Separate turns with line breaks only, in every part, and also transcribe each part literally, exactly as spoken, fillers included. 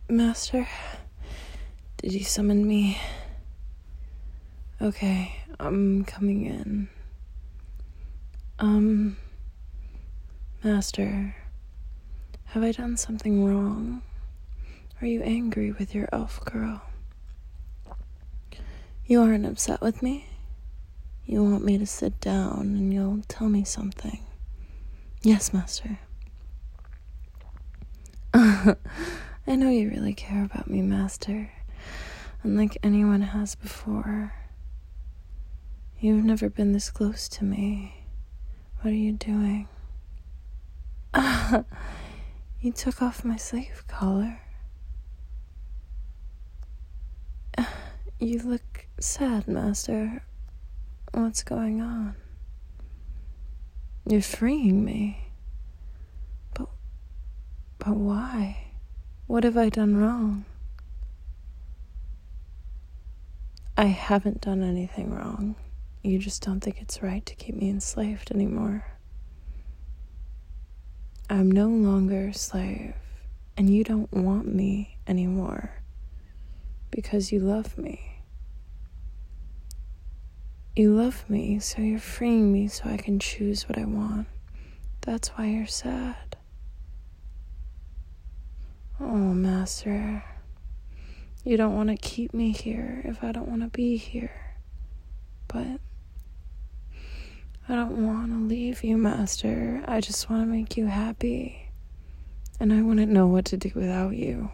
Master, did you summon me? Okay, I'm coming in. Um, Master, have I done something wrong? Are you angry with your elf girl? You aren't upset with me? You want me to sit down and you'll tell me something. Yes, Master. I know you really care about me, Master, unlike anyone has before. You've never been this close to me. What are you doing? You took off my slave collar. You look sad, Master. What's going on? You're freeing me. But, but why? What have I done wrong? I haven't done anything wrong. You just don't think it's right to keep me enslaved anymore. I'm no longer a slave, and you don't want me anymore because you love me. You love me, so you're freeing me so I can choose what I want. That's why you're sad. Oh, Master, you don't want to keep me here if I don't want to be here. But I don't want to leave you, Master. I just want to make you happy. And I wouldn't know what to do without you.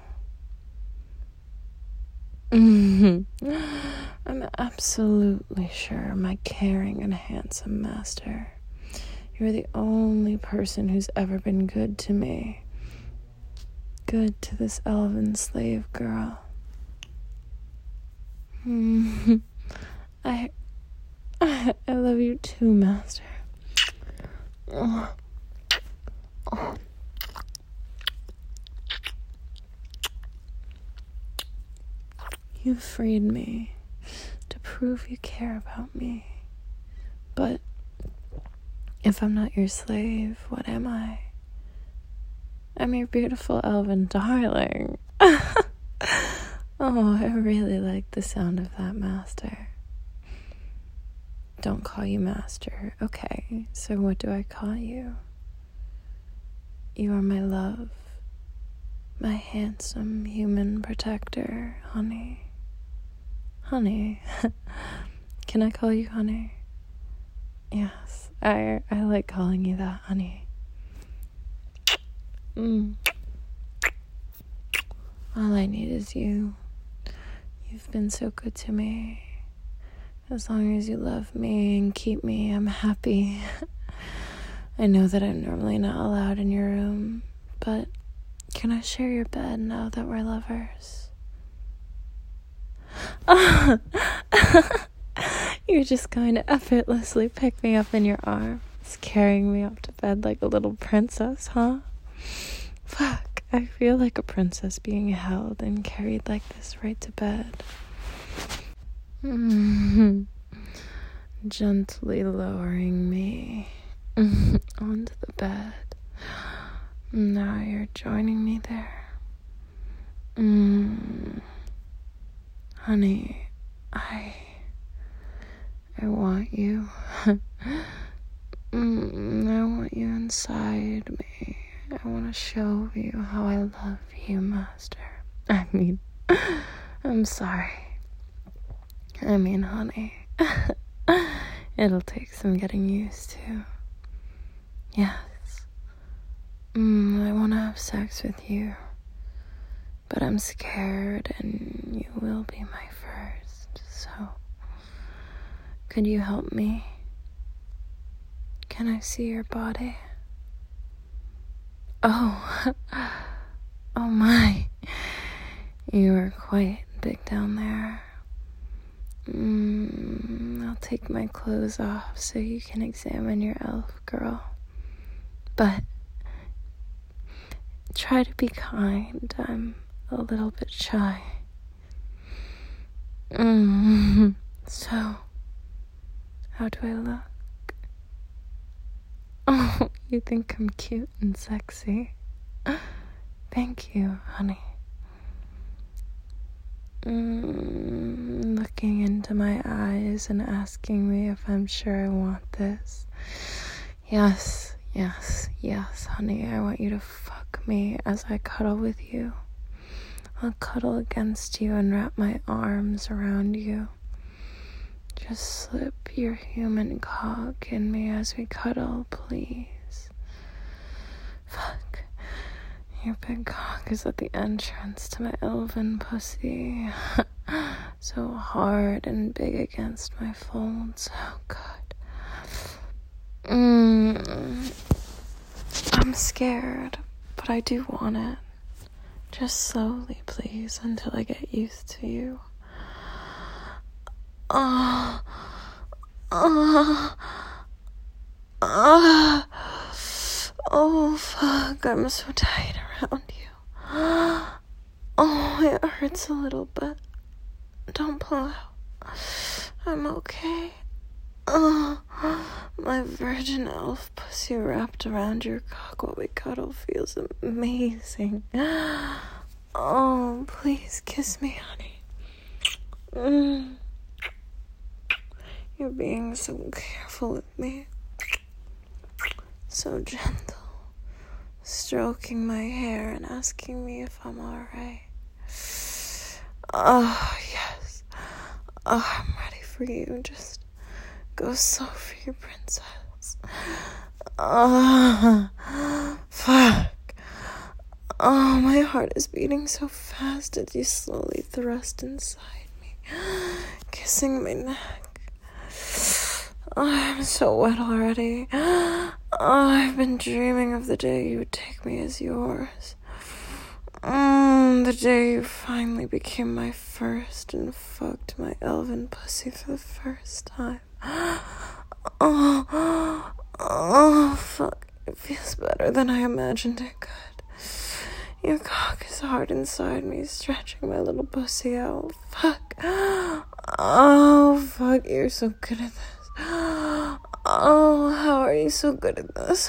I'm absolutely sure, my caring and handsome Master. You're the only person who's ever been good to me. Good to this elven slave girl. I... I love you too, Master. Oh. Oh. You freed me to prove you care about me. But if I'm not your slave, what am I? I'm your beautiful elven darling. Oh, I really like the sound of that, Master. Don't call you Master. Okay, so what do I call you? You are my love, my handsome human protector, honey. Honey. Can I call you honey? Yes, I I like calling you that, honey. Mm. All I need is you. You've been so good to me. As long as you love me and keep me, I'm happy. I know that I'm normally not allowed in your room, but can I share your bed now that we're lovers? You're just going to effortlessly pick me up in your arms, carrying me up to bed like a little princess, huh? Fuck, I feel like a princess being held and carried like this right to bed. Mm-hmm. Gently lowering me onto the bed. Now you're joining me there. Mm. Honey, I I want you. mm, I want you inside me. I want to show you how I love you, Master. I mean, I'm sorry. I mean, honey. It'll take some getting used to. Yes. Mm, I want to have sex with you. But I'm scared and you will be my first. So, could you help me? Can I see your body? Oh. Oh my. You are quite big down there. Mm, I'll take my clothes off so you can examine your elf girl. But try to be kind. I'm a little bit shy. Mm, so, how do I look? Oh, you think I'm cute and sexy? Thank you, honey. mm, looking into my eyes and asking me if I'm sure I want this. Yes, yes, yes, honey, I want you to fuck me as I cuddle with you. I'll cuddle against you and wrap my arms around you. Just slip your human cock in me as we cuddle, please. Fuck. Your big cock is at the entrance to my elven pussy. So hard and big against my folds. Oh, God. Mm. I'm scared, but I do want it. Just slowly, please, until I get used to you. Oh, oh, oh, oh, fuck, I'm so tight around you. Oh, it hurts a little bit. Don't pull out. I'm okay. Oh, my virgin elf pussy wrapped around your cock while we cuddle feels amazing. Oh, please kiss me, honey. Mm. You're being so careful with me. So gentle. Stroking my hair and asking me if I'm alright. Oh, yes. Oh, I'm ready for you. Just go slow for your princess. Oh, fuck. Oh, my heart is beating so fast as you slowly thrust inside me, kissing my neck. Oh, I'm so wet already. Oh, I've been dreaming of the day you would take me as yours. Mm, the day you finally became my first and fucked my elven pussy for the first time. Oh, oh, fuck. It feels better than I imagined it could. Your cock is hard inside me, stretching my little pussy out. Fuck. Oh, fuck. You're so good at this. Oh, how are you so good at this?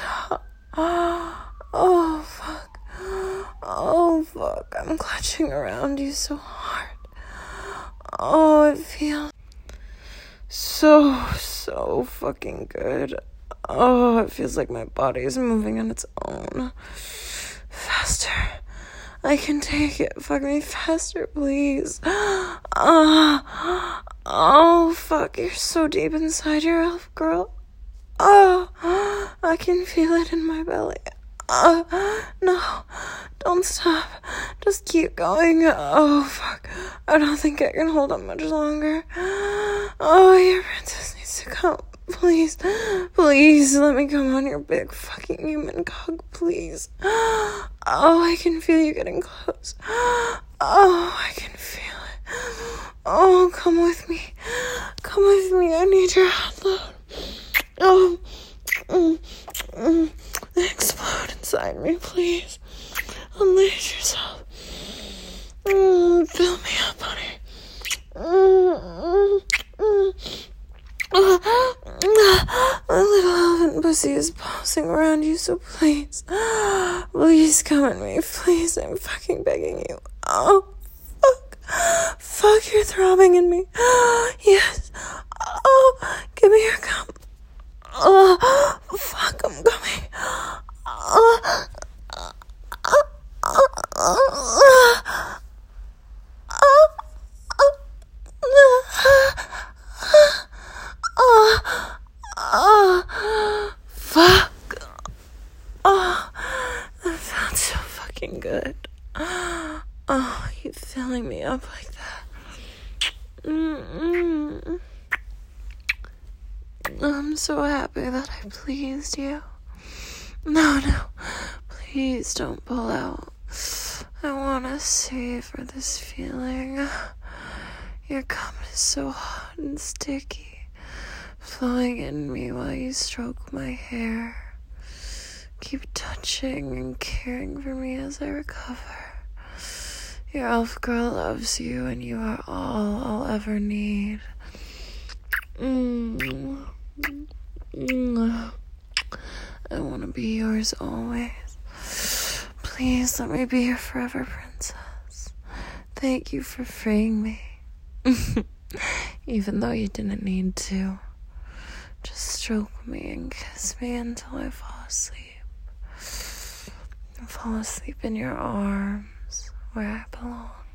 Oh, fuck. Oh, fuck. I'm clutching around you so hard. Oh, it feels so, so fucking good. Oh, it feels like my body is moving on its own. Faster. I can take it. Fuck me faster, please. Oh, oh, fuck. You're so deep inside your elf, girl. Oh, I can feel it in my belly. Oh, no. Don't stop. Just keep going. Oh, fuck. I don't think I can hold on much longer. Oh, your princess needs to come. Please, please, let me come on your big fucking human cock, please. Oh, I can feel you getting close. Oh, I can feel it. Oh, come with me. Come with me. I need your hot load. Oh, mm, mm, explode inside me, please. Unleash yourself. Mm, fill me up, honey. Mm, mm, mm. My little elven pussy is pulsing around you, so please, please come at me, please, I'm fucking begging you. Oh, fuck, fuck, you're throbbing in me. Yes, oh, give me your cum. Oh, fuck, I'm coming. Oh, oh, oh, oh, oh, oh, oh, oh, fuck. Oh, that felt so fucking good. Oh, you filling me up like that. Mm-mm. I'm so happy that I pleased you. No, no, please don't pull out. I want to savor this feeling. Your cum is so hot and sticky, flowing in me while you stroke my hair. Keep touching and caring for me as I recover. Your elf girl loves you, and you are all I'll ever need. Mm. Mm. I want to be yours always. Please let me be your forever princess. Thank you for freeing me. Even though you didn't need to. Just stroke me and kiss me until I fall asleep. I fall asleep in your arms where I belong.